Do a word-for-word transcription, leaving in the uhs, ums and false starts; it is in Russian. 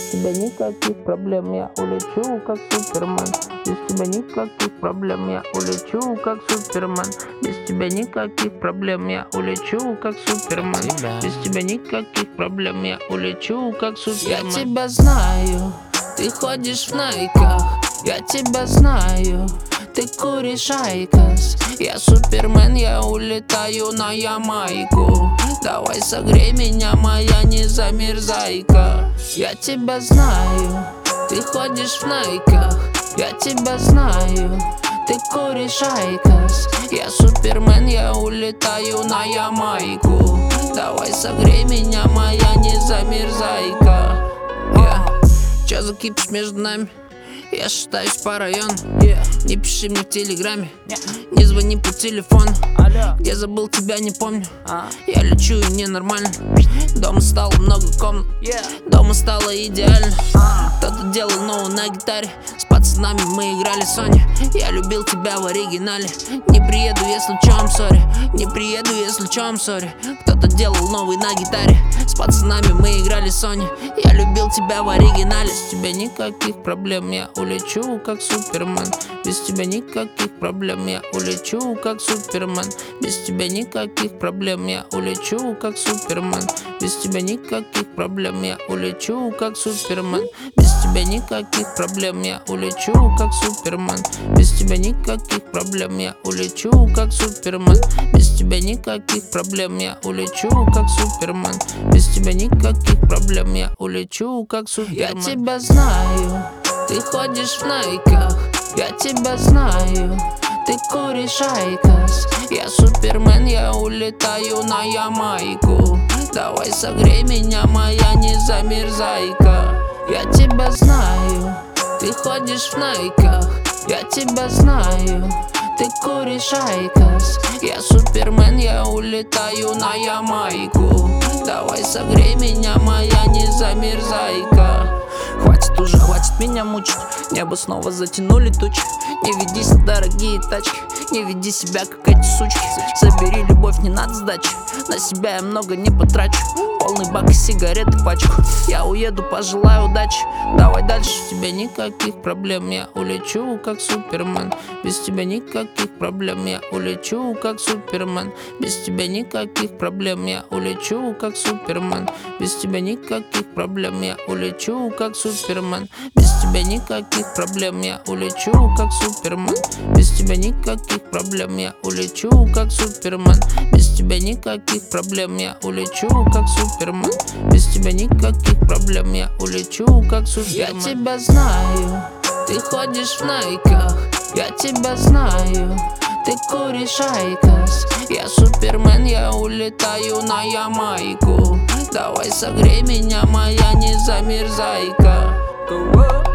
тебя никаких проблем я улечу, как Супермен. Без тебя никаких проблем я улечу, как Супермен. Без тебя никаких проблем я улечу, как Супермен. Без тебя никаких проблем я улечу, как Супермен. Я тебя знаю, ты ходишь в найках. Я тебя знаю, ты куришь айкос. Я Супермен, я улетаю на Ямайку. Давай согрей меня, моя незамерзайка. Я тебя знаю, ты ходишь в найках. Я тебя знаю, ты куришь айкос. Я Супермен, я улетаю на Ямайку. Давай согрей меня, моя незамерзайка. yeah. Чё закипишь между нами? Я шатаюсь по району. yeah. Не пиши мне в телеграме, yeah. Не звони по телефону. Алло. Где забыл, тебя не помню. а. Я лечу и ненормально. Дома стало много комнат, yeah. Дома стало идеально. а. Кто-то делал новую на гитаре. С пацанами мы играли Sony. Я любил тебя в оригинале. Не приеду, если чё, I'm sorry. Не приеду, если чё, I'm sorry. Кто-то делал новый на гитаре. С пацанами мы играли Sony. Я любил тебя в оригинале. Без тебя никаких проблем я улечу, как Супермен. Без тебя никаких проблем я улечу, как Супермен. Без тебя никаких проблем я улечу, как Супермен. Без тебя никаких проблем я улечу, как Супермен. Без тебя никаких проблем я улечу, как Супермен. Без тебя никаких проблем я улечу, как Супермен. Без тебя никаких проблем я улечу, как Супермен. Без тебя никаких проблем я улечу, как Супермен. Я тебя знаю, ты ходишь в найках. Я тебя знаю, ты куришь айкос. Я Супермен, я улетаю на Ямайку. Давай согрей меня, моя незамерзайка. Я тебя знаю, ты ходишь в найках. Я тебя знаю, ты куришь айкос. Я Супермен, я улетаю на Ямайку. Давай согрей меня, моя незамерзайка. Хватит уже, хватит меня мучить. Небо снова затянули тучи. Не ведись на дорогие тачки. Не веди себя, как эти сучки. Забери любовь, не надо сдачи. На себя я много не потрачу. Полный бак и сигареты пачку. Я уеду, пожелаю удачи. Давай дальше. Без тебя никаких проблем я улечу, как Супермен. Без тебя никаких проблем я улечу, как Супермен. Без тебя никаких проблем я улечу, как Супермен. Без тебя никаких проблем я улечу, как Супермен. Без тебя никаких проблем я улечу, как Супермен. Без тебя никаких проблем я улечу, как Супермен. Без тебя никаких проблем я улечу, как Супермен. Без тебя никаких проблем я улечу, как Супермен. Я тебя знаю, ты ходишь в найках. Я тебя знаю, ты куришь айкос. Я Супермен, я улетаю на Ямайку. Давай согрей меня, моя незамерзайка.